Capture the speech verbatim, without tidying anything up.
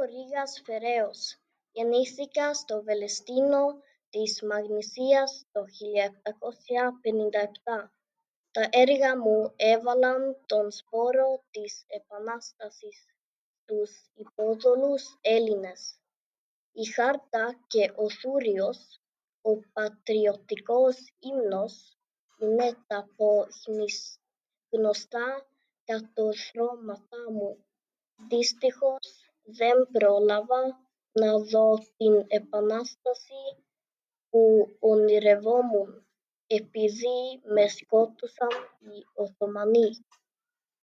Ρήγας Φεραίος. Γεννήθηκα στο Βελεστίνο της Μαγνησίας το χίλια επτακόσια πενήντα επτά. Τα έργα μου έβαλαν τον σπόρο της Επανάστασης στους υπόδουλους Έλληνες. Η Χάρτα και ο Θούριος, ο πατριωτικός ύμνος, είναι τα πιο γνωστά κατορθώματά μου. Δυστυχώς δεν πρόλαβα να δω την Επανάσταση που ονειρευόμουν, επειδή με σκότωσαν οι Οθωμανοί.